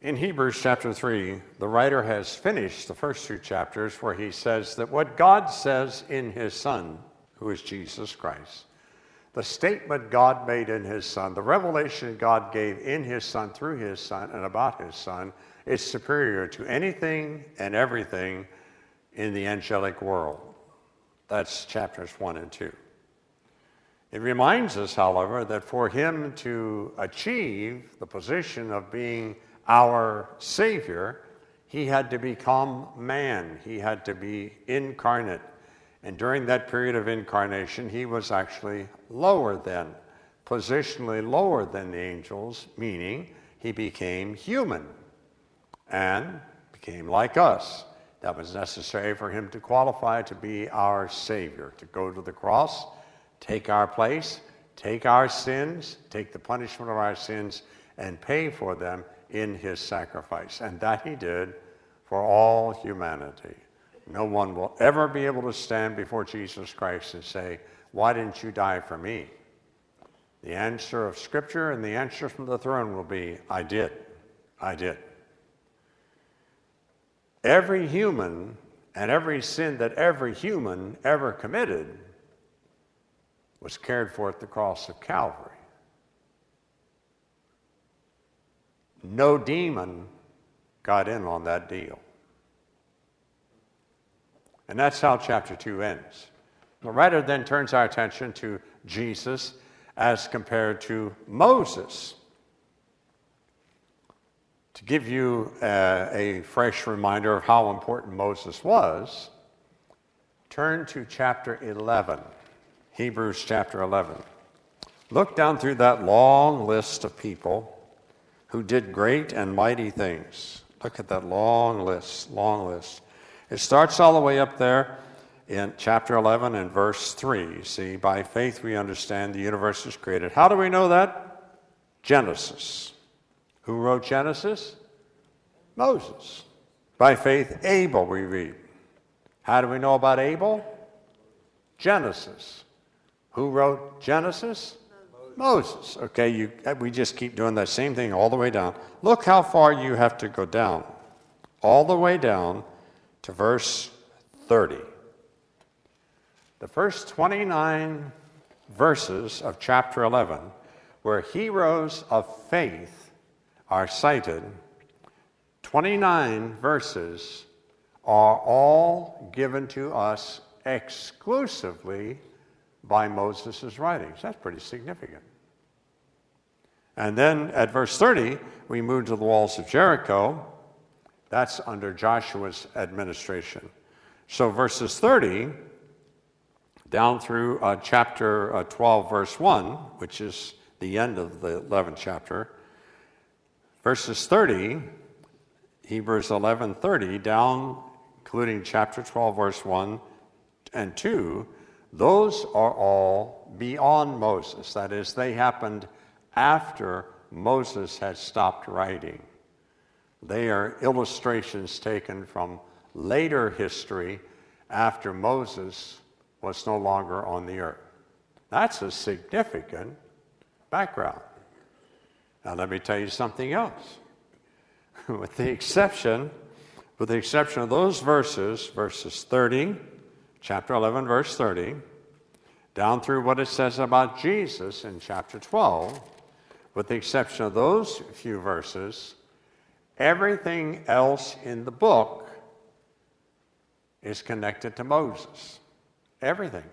In Hebrews chapter 3, the writer has finished the first two chapters where he says that what God says in his Son, who is Jesus Christ, the statement God made in his Son, the revelation God gave in his Son, through his Son, and about his Son, is superior to anything and everything in the angelic world. That's chapters 1 and 2. It reminds us, however, that for him to achieve the position of being our Savior, he had to become man. He had to be incarnate. And during that period of incarnation, he was actually lower than, positionally lower than the angels, meaning he became human and became like us. That was necessary for him to qualify to be our Savior, to go to the cross, take our place, take our sins, take the punishment of our sins, and pay for them in his sacrifice. And that he did for all humanity. No one will ever be able to stand before Jesus Christ and say, "Why didn't you die for me?" The answer of Scripture and the answer from the throne will be, "I did. I did." Every human and every sin that every human ever committed was cared for at the cross of Calvary. No demon got in on that deal. And that's how chapter 2 ends. The writer then turns our attention to Jesus as compared to Moses. To give you a fresh reminder of how important Moses was, turn to chapter 11, Hebrews chapter 11. Look down through that long list of people who did great and mighty things. Look at that long list, long list. It starts all the way up there in chapter 11 and verse 3. See, by faith we understand the universe was created. How do we know that? Genesis. Who wrote Genesis? Moses. By faith Abel, we read. How do we know about Abel? Genesis. Who wrote Genesis? Moses. Okay, we just keep doing that same thing all the way down. Look how far you have to go down. All the way down to verse 30. The first 29 verses of chapter 11, where heroes of faith are cited, 29 verses are all given to us exclusively by Moses' writings. That's pretty significant. And then at verse 30, we move to the walls of Jericho. That's under Joshua's administration. So verses 30 down through chapter 12, verse 1, which is the end of the 11th chapter, verses 30, Hebrews 11:30, down, including chapter 12, verse 1 and 2, those are all beyond Moses. That is, they happened after Moses had stopped writing. They are illustrations taken from later history after Moses was no longer on the earth. That's a significant background. Now let me tell you something else. With the exception of those verses 30, chapter 11, verse 30, down through what it says about Jesus in chapter 12, with the exception of those few verses, everything else in the book is connected to Moses. Everything.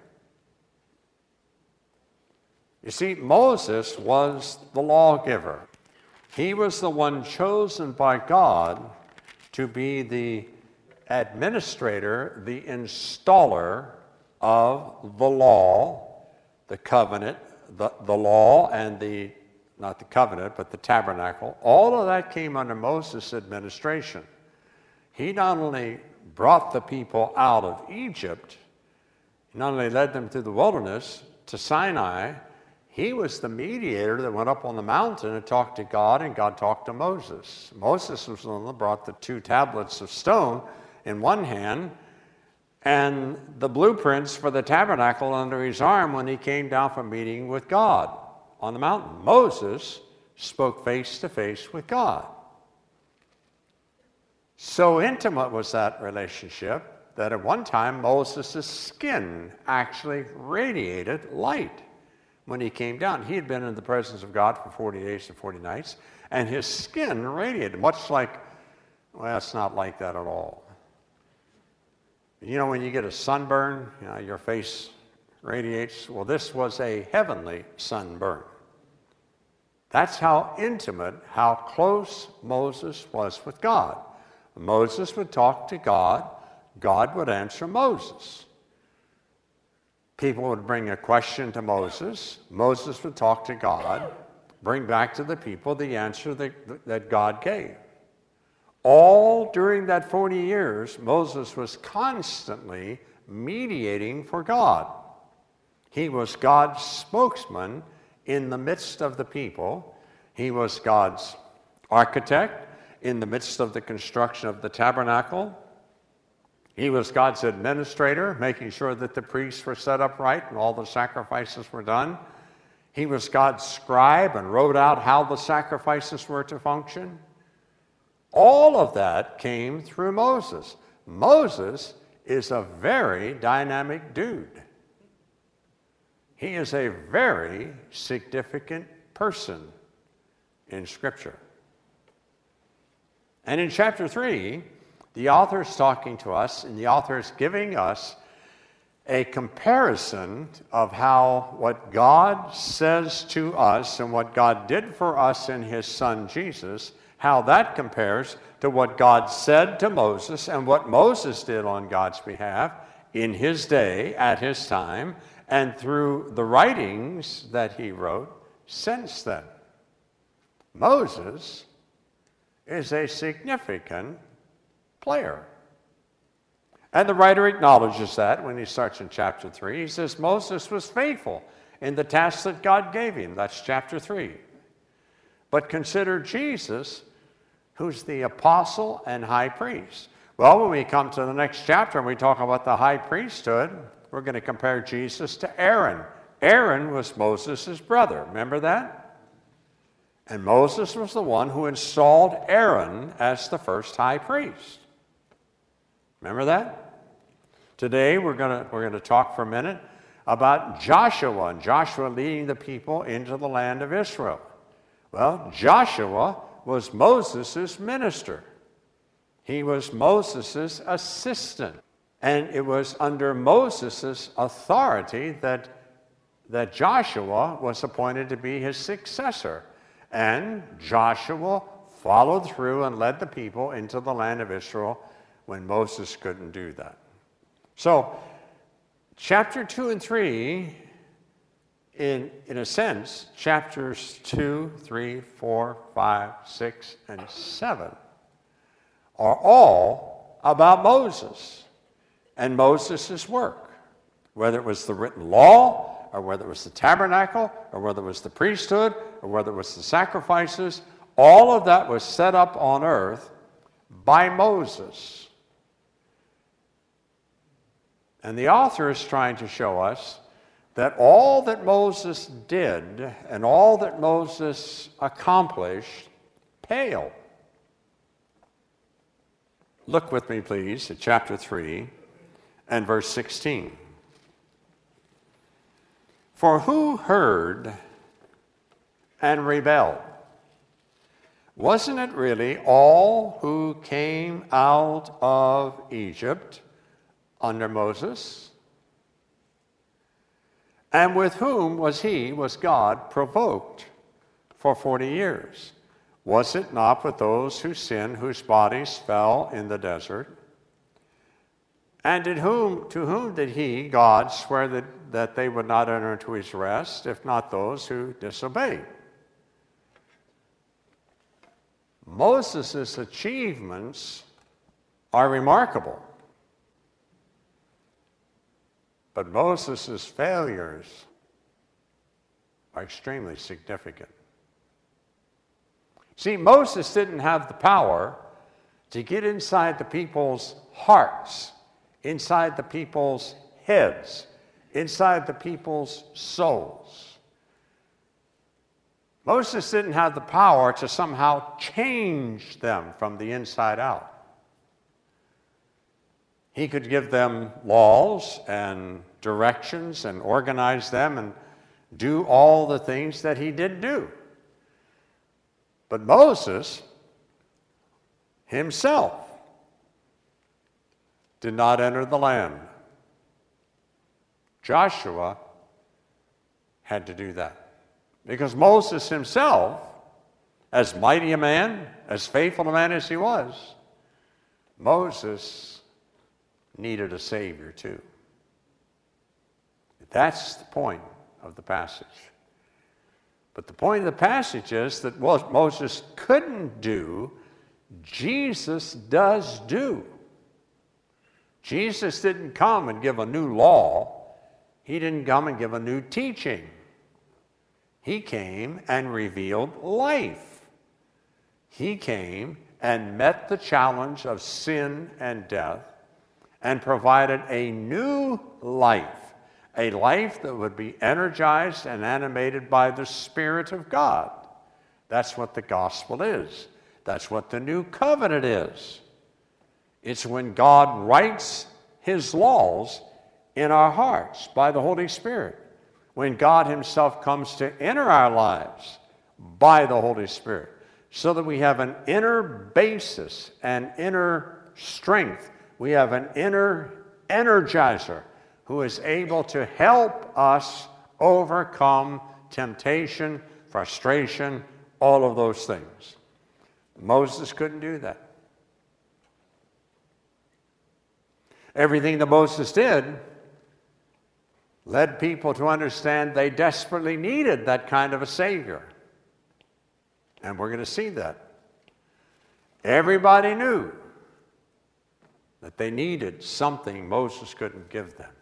You see, Moses was the lawgiver. He was the one chosen by God to be the administrator, the installer of the law, the covenant, the law and not the covenant, but the tabernacle. All of that came under Moses' administration. He not only brought the people out of Egypt, he not only led them through the wilderness to Sinai, he was the mediator that went up on the mountain and talked to God, and God talked to Moses. Moses was the one that brought the 2 tablets of stone in one hand and the blueprints for the tabernacle under his arm when he came down from meeting with God on the mountain. Moses spoke face to face with God. So intimate was that relationship that at one time Moses' skin actually radiated light when he came down. He had been in the presence of God for 40 days and 40 nights, and his skin radiated, much like, well, it's not like that at all. You know, when you get a sunburn, your face radiates. Well, this was a heavenly sunburn. That's how intimate, how close Moses was with God. Moses would talk to God. God would answer Moses. People would bring a question to Moses. Moses would talk to God, bring back to the people the answer that God gave. All during that 40 years, Moses was constantly mediating for God. He was God's spokesman in the midst of the people. He was God's architect in the midst of the construction of the tabernacle. He was God's administrator, making sure that the priests were set up right and all the sacrifices were done. He was God's scribe and wrote out how the sacrifices were to function. All of that came through Moses. Moses is a very dynamic dude. He is a very significant person in Scripture. And in chapter 3, the author is talking to us, and the author is giving us a comparison of how what God says to us and what God did for us in his Son Jesus, how that compares to what God said to Moses and what Moses did on God's behalf in his day, at his time, and through the writings that he wrote since then. Moses is a significant player. And the writer acknowledges that when he starts in chapter 3. He says Moses was faithful in the task that God gave him. That's chapter 3. But consider Jesus, who's the apostle and high priest. Well, when we come to the next chapter and we talk about the high priesthood, we're going to compare Jesus to Aaron. Aaron was Moses' brother. Remember that? And Moses was the one who installed Aaron as the first high priest. Remember that? Today we're going to talk for a minute about Joshua, and Joshua leading the people into the land of Israel. Well, Joshua was Moses' minister. He was Moses' assistant. And it was under Moses' authority that Joshua was appointed to be his successor. And Joshua followed through and led the people into the land of Israel when Moses couldn't do that. So, chapter 2 and 3, in a sense, chapters 2, 3, 4, 5, 6, and 7 are all about Moses and Moses' work, whether it was the written law, or whether it was the tabernacle, or whether it was the priesthood, or whether it was the sacrifices. All of that was set up on earth by Moses. And the author is trying to show us that all that Moses did and all that Moses accomplished pale. Look with me, please, at chapter 3 and verse 16. For who heard and rebelled? Wasn't it really all who came out of Egypt under Moses? And with whom was God provoked for 40 years? Was it not with those who sinned, whose bodies fell in the desert? And to whom did he, God, swear that they would not enter into his rest, if not those who disobeyed? Moses' achievements are remarkable. But Moses' failures are extremely significant. See, Moses didn't have the power to get inside the people's hearts, inside the people's heads, inside the people's souls. Moses didn't have the power to somehow change them from the inside out. He could give them laws and directions and organize them and do all the things that he did do. But Moses himself did not enter the land. Joshua had to do that. Because Moses himself, as mighty a man, as faithful a man as he was, Moses needed a Savior too. That's the point of the passage. But the point of the passage is that what Moses couldn't do, Jesus does do. Jesus didn't come and give a new law. He didn't come and give a new teaching. He came and revealed life. He came and met the challenge of sin and death and provided a new life, a life that would be energized and animated by the Spirit of God. That's what the gospel is. That's what the new covenant is. It's when God writes his laws in our hearts by the Holy Spirit. When God himself comes to enter our lives by the Holy Spirit, so that we have an inner basis, an inner strength. We have an inner energizer who is able to help us overcome temptation, frustration, all of those things. Moses couldn't do that. Everything that Moses did led people to understand they desperately needed that kind of a Savior. And we're going to see that. Everybody knew that they needed something Moses couldn't give them.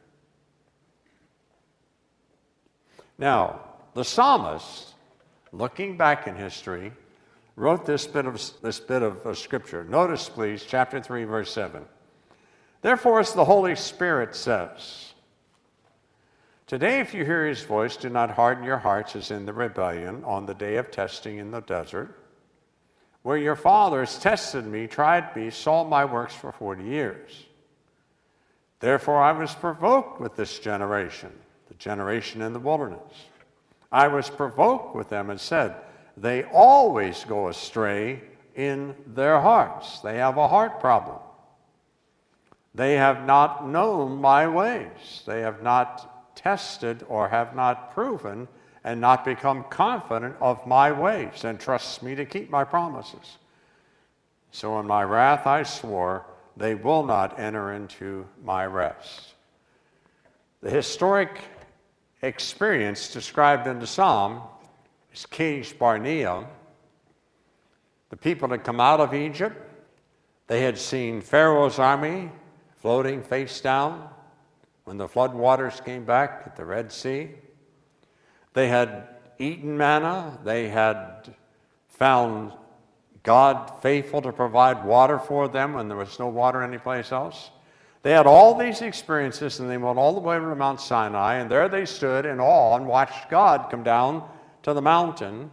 Now, the psalmist, looking back in history, wrote this bit of scripture. Notice, please, chapter 3, verse 7. Therefore, as the Holy Spirit says, today, if you hear his voice, do not harden your hearts as in the rebellion on the day of testing in the desert, where your fathers tested me, tried me, saw my works for 40 years. Therefore, I was provoked with this generation, the generation in the wilderness. I was provoked with them and said, they always go astray in their hearts. They have a heart problem. They have not known my ways. They have not tested or have not proven and not become confident of my ways and trust me to keep my promises. So in my wrath I swore, they will not enter into my rest. The historic experience described in the psalm is Kadesh Barnea. The people had come out of Egypt. They had seen Pharaoh's army floating face down when the flood waters came back at the Red Sea. They had eaten manna. They had found God faithful to provide water for them when there was no water anyplace else. They had all these experiences, and they went all the way to Mount Sinai, and there they stood in awe and watched God come down to the mountain.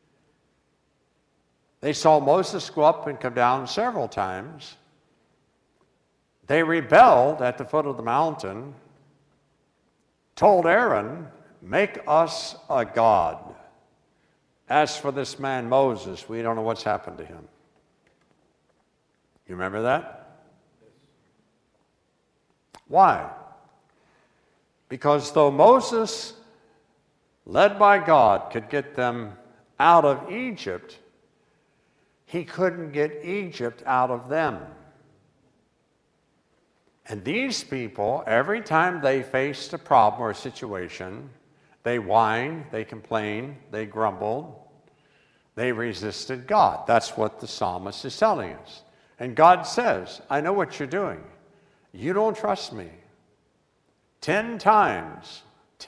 They saw Moses go up and come down several times. They rebelled at the foot of the mountain, told Aaron, make us a god. As for this man Moses, we don't know what's happened to him. You remember that? Why? Because though Moses, led by God, could get them out of Egypt, he couldn't get Egypt out of them. And these people, every time they faced a problem or a situation, they whined, they complained, they grumbled, they resisted God. That's what the psalmist is telling us. And God says, I know what you're doing. You don't trust me. 10 times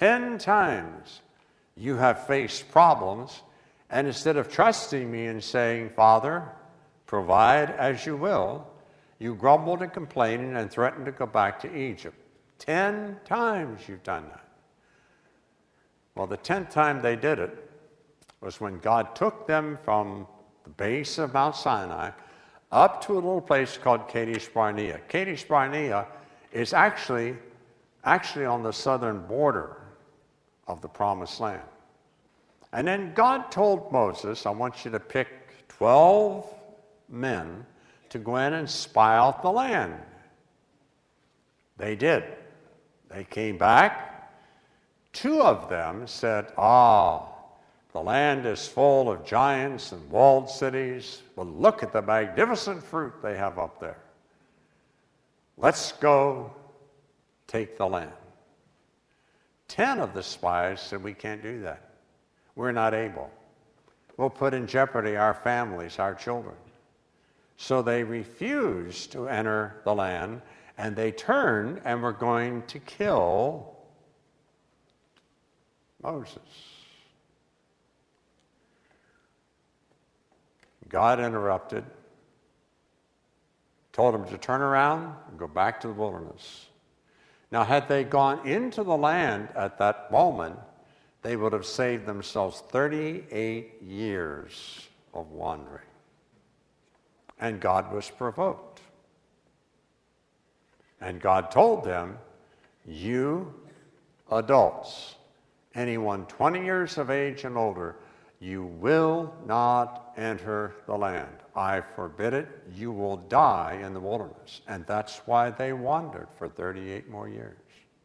you have faced problems, and instead of trusting me and saying, Father, provide as you will, you grumbled and complained and threatened to go back to Egypt. 10 times you've done that. Well, the 10th time they did it was when God took them from the base of Mount Sinai up to a little place called Kadesh Barnea. Kadesh Barnea is actually on the southern border of the Promised Land. And then God told Moses, I want you to pick 12 men to go in and spy out the land. They did. They came back. 2 of them said, the land is full of giants and walled cities. Well, look at the magnificent fruit they have up there. Let's go take the land. 10 of the spies said, we can't do that. We're not able. We'll put in jeopardy our families, our children. So they refused to enter the land, and they turned and were going to kill Moses. God interrupted, told them to turn around and go back to the wilderness. Now, had they gone into the land at that moment, they would have saved themselves 38 years of wandering. And God was provoked. And God told them, you adults, anyone 20 years of age and older, you will not enter the land. I forbid it. You will die in the wilderness. And that's why they wandered for 38 more years.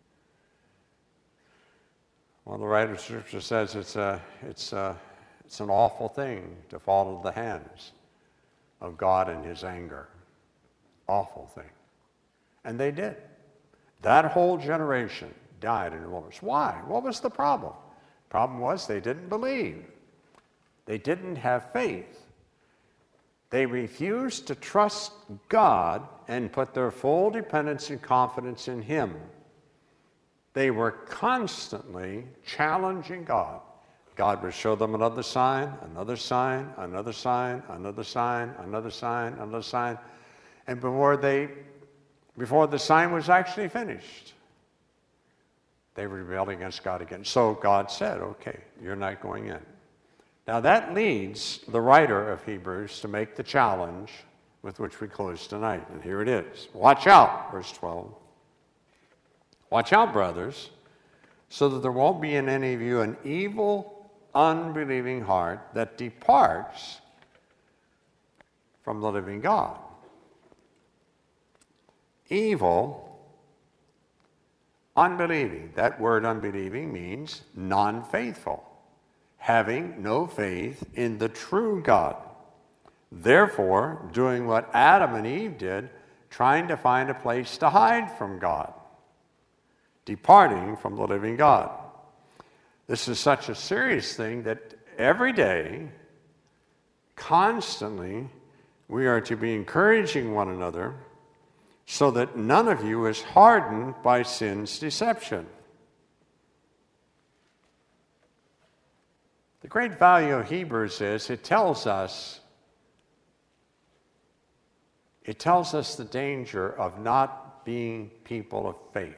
One of the writers of Scripture says it's an awful thing to fall into the hands of God in his anger. Awful thing. And they did. That whole generation died in the wilderness. Why? What was the problem? The problem was they didn't believe. They didn't have faith. They refused to trust God and put their full dependence and confidence in him. They were constantly challenging God. God would show them another sign, another sign, another sign, another sign, another sign, another sign. And before the sign was actually finished, they rebelled against God again. So God said, okay, you're not going in. Now that leads the writer of Hebrews to make the challenge with which we close tonight. And here it is. Watch out, verse 12. Watch out, brothers, so that there won't be in any of you an evil, unbelieving heart that departs from the living God. Evil, unbelieving. That word unbelieving means non-faithful, having no faith in the true God. Therefore, doing what Adam and Eve did, trying to find a place to hide from God, departing from the living God. This is such a serious thing that every day, constantly, we are to be encouraging one another so that none of you is hardened by sin's deception. The great value of Hebrews is it tells us the danger of not being people of faith.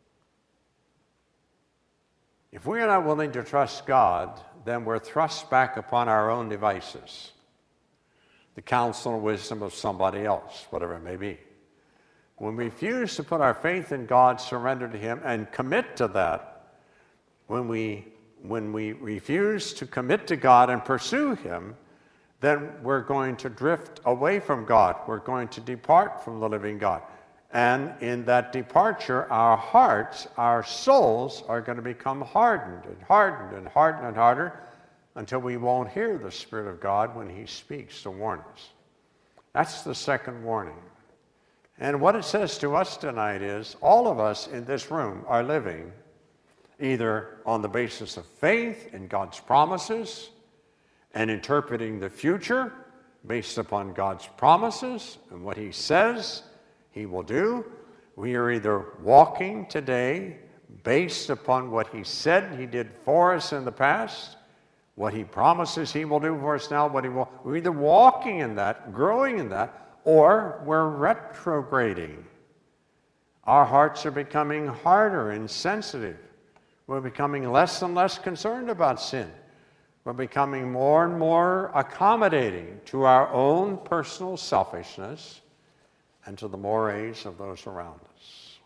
If we are not willing to trust God, then we're thrust back upon our own devices, the counsel and wisdom of somebody else, whatever it may be. When we refuse to put our faith in God, surrender to him, and commit to that, when we refuse to commit to God and pursue him, then we're going to drift away from God. We're going to depart from the living God. And in that departure, our hearts, our souls are going to become hardened and hardened and hardened and harder until we won't hear the Spirit of God when he speaks to warn us. That's the second warning. And what it says to us tonight is all of us in this room are living either on the basis of faith in God's promises and interpreting the future based upon God's promises and what he says he will do. We are either walking today based upon what he said he did for us in the past, what he promises he will do for us now, we're either walking in that, growing in that, or we're retrograding. Our hearts are becoming harder and sensitive. We're becoming less and less concerned about sin. we're becoming more and more accommodating to our own personal selfishness and to the mores of those around us.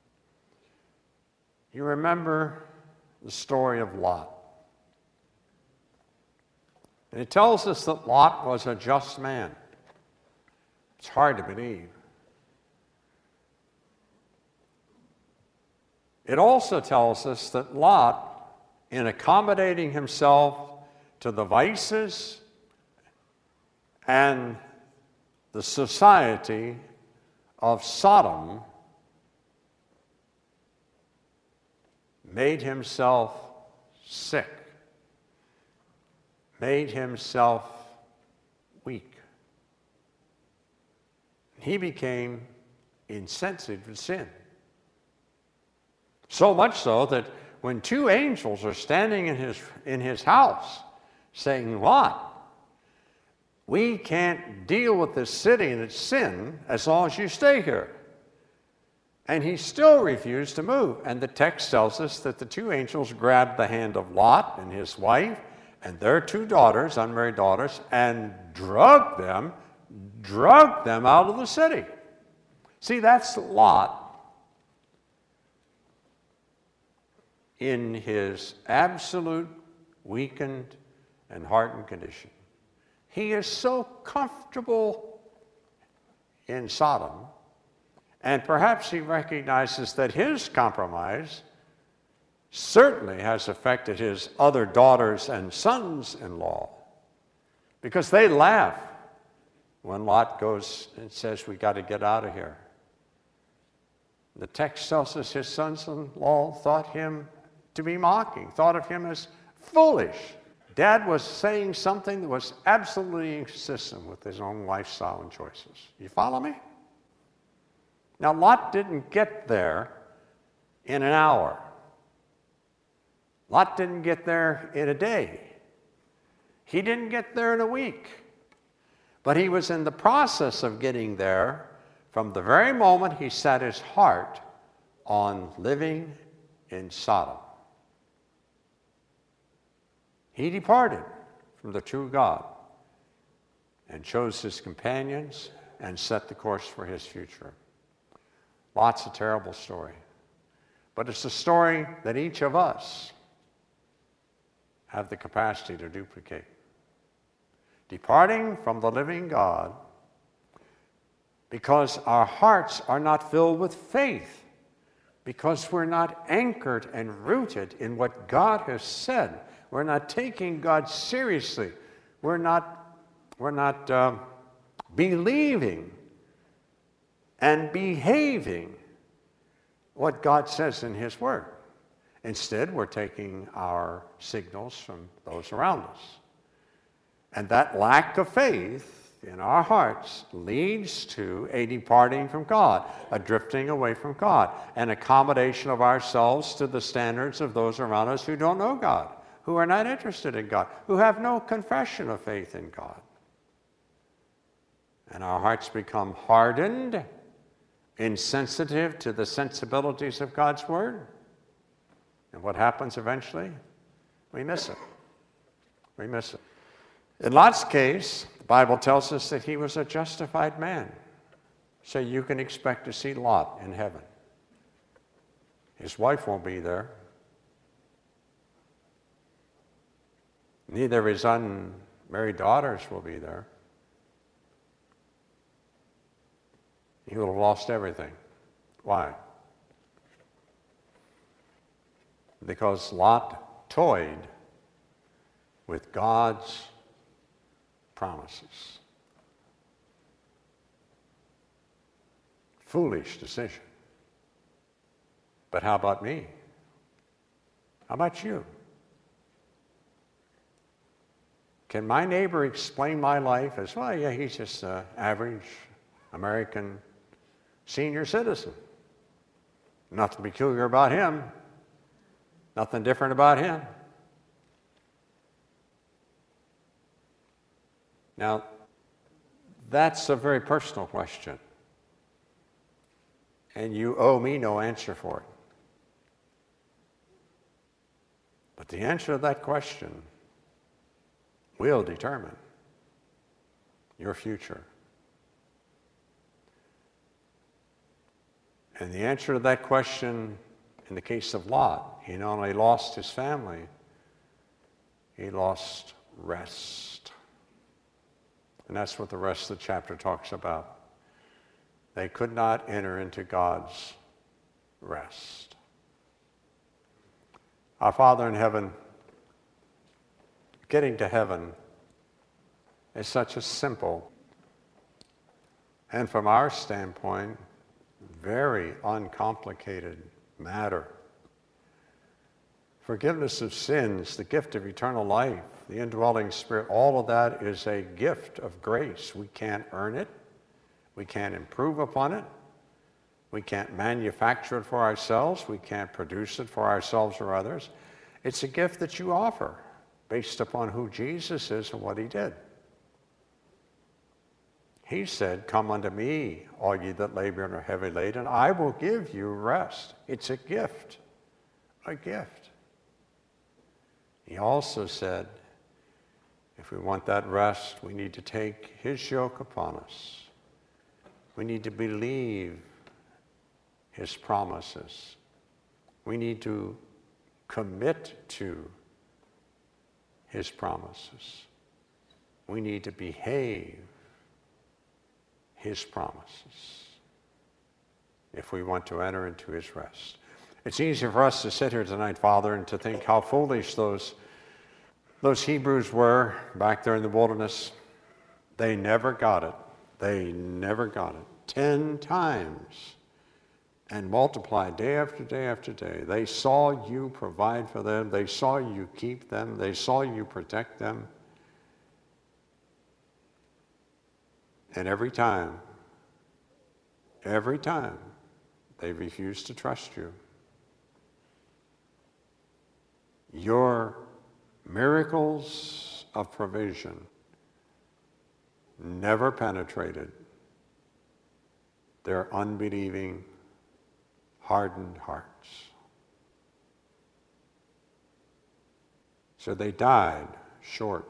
You remember the story of Lot. And it tells us that Lot was a just man. It's hard to believe. It also tells us that Lot, in accommodating himself to the vices and the society of Sodom, made himself sick, made himself weak. He became insensitive to sin. So much so that when two angels are standing in his house saying, Lot, we can't deal with this city and its sin as long as you stay here. And he still refused to move. And the text tells us that the two angels grabbed the hand of Lot and his wife and their two daughters, unmarried daughters, and drugged them out of the city. See, that's Lot in his absolute weakened and hardened condition. He is so comfortable in Sodom, and perhaps he recognizes that his compromise certainly has affected his other daughters and sons-in-law, because they laugh when Lot goes and says, we got to get out of here. The text tells us his sons-in-law thought him to be mocking, thought of him as foolish. Dad was saying something that was absolutely inconsistent with his own lifestyle and choices. You follow me? Now, Lot didn't get there in an hour. Lot didn't get there in a day. He didn't get there in a week. But he was in the process of getting there from the very moment he set his heart on living in Sodom. He departed from the true God and chose his companions and set the course for his future. Lot's a terrible story, but it's a story that each of us have the capacity to duplicate. Departing from the living God because our hearts are not filled with faith, because we're not anchored and rooted in what God has said. We're not taking God seriously. We're not believing and behaving what God says in His Word. Instead, we're taking our signals from those around us. And that lack of faith in our hearts leads to a departing from God, a drifting away from God, an accommodation of ourselves to the standards of those around us who don't know God, who are not interested in God, who have no confession of faith in God. And our hearts become hardened, insensitive to the sensibilities of God's Word. And what happens eventually? We miss it. We miss it. In Lot's case, the Bible tells us that he was a justified man. So you can expect to see Lot in heaven. His wife won't be there. Neither his unmarried daughters will be there. He will have lost everything. Why? Because Lot toyed with God's promises. Foolish decision. But how about me? How about you? Can my neighbor explain my life as, well, yeah, he's just an average American senior citizen. Nothing peculiar about him. Nothing different about him. Now, that's a very personal question. And you owe me no answer for it. But the answer to that question will determine your future. And the answer to that question, in the case of Lot, he not only lost his family, he lost rest. And that's what the rest of the chapter talks about. They could not enter into God's rest. Our Father in heaven, getting to heaven is such a simple and, from our standpoint, very uncomplicated matter. Forgiveness of sins, the gift of eternal life, the indwelling Spirit, all of that is a gift of grace. We can't earn it. We can't improve upon it. We can't manufacture it for ourselves. We can't produce it for ourselves or others. It's a gift that you offer based upon who Jesus is and what he did. He said, "Come unto me, all ye that labor and are heavy laden, and I will give you rest." It's a gift, a gift. He also said, if we want that rest, we need to take his yoke upon us. We need to believe his promises. We need to commit to his promises. We need to behave his promises if we want to enter into his rest. It's easy for us to sit here tonight, Father, and to think how foolish those Hebrews were back there in the wilderness. They never got it. They never got it. 10 times and multiplied day after day after day. They saw you provide for them. They saw you keep them. They saw you protect them. And every time, they refused to trust you. Your miracles of provision never penetrated their unbelieving, hardened hearts. So they died short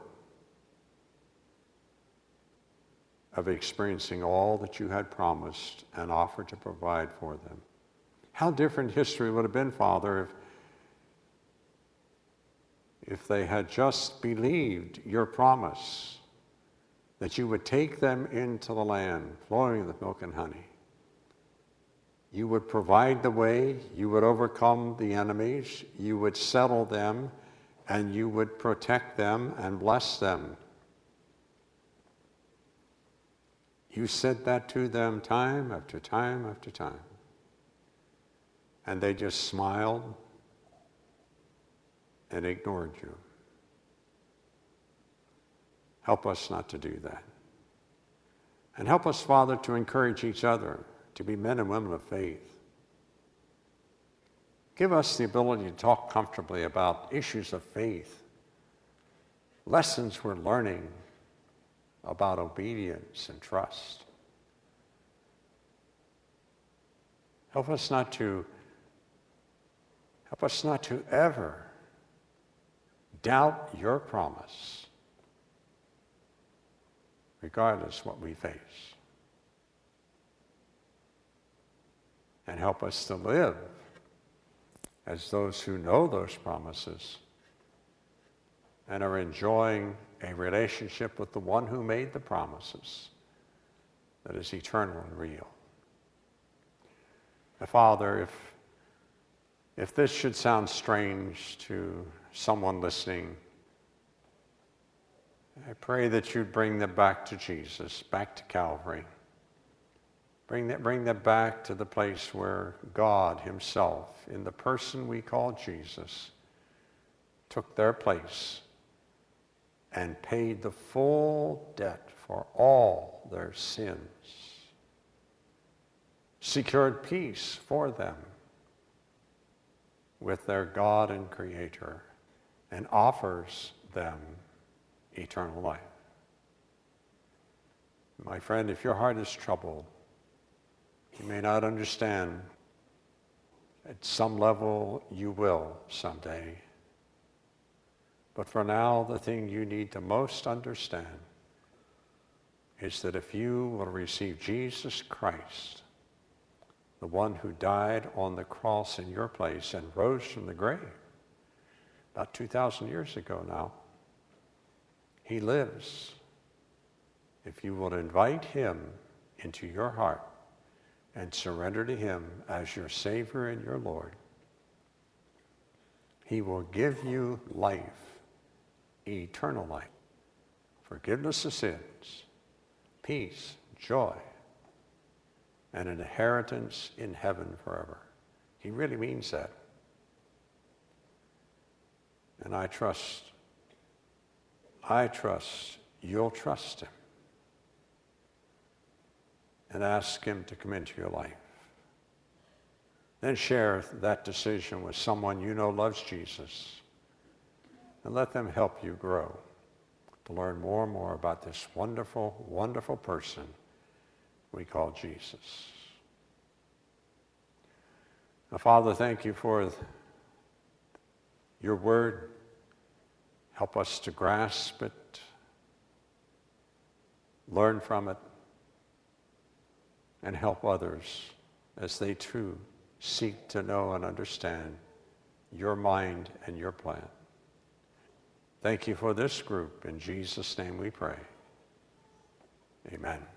of experiencing all that you had promised and offered to provide for them. How different history would have been, Father, if they had just believed your promise that you would take them into the land flowing with milk and honey. You would provide the way, you would overcome the enemies, you would settle them, and you would protect them and bless them. You said that to them time after time after time. And they just smiled and ignored you. Help us not to do that. And help us, Father, to encourage each other to be men and women of faith. Give us the ability to talk comfortably about issues of faith, lessons we're learning about obedience and trust. Help us not to ever doubt your promise, regardless what we face. And help us to live as those who know those promises and are enjoying a relationship with the one who made the promises that is eternal and real. Now, Father, if this should sound strange to someone listening, I pray that you'd bring them back to Jesus, back to Calvary. Bring them back to the place where God himself, in the person we call Jesus, took their place and paid the full debt for all their sins, secured peace for them with their God and Creator, and offers them eternal life. My friend, if your heart is troubled, you may not understand. At some level, you will someday. But for now, the thing you need to most understand is that if you will receive Jesus Christ, the one who died on the cross in your place and rose from the grave about 2,000 years ago now, he lives. If you will invite him into your heart and surrender to him as your Savior and your Lord, he will give you life, eternal life, forgiveness of sins, peace, joy, and an inheritance in heaven forever. He really means that. And I trust you'll trust him and ask him to come into your life. Then share that decision with someone you know loves Jesus, and let them help you grow to learn more and more about this wonderful, wonderful person we call Jesus. Now, Father, thank you for your word. Help us to grasp it, learn from it, and help others as they too seek to know and understand your mind and your plan. Thank you for this group. In Jesus' name we pray. Amen.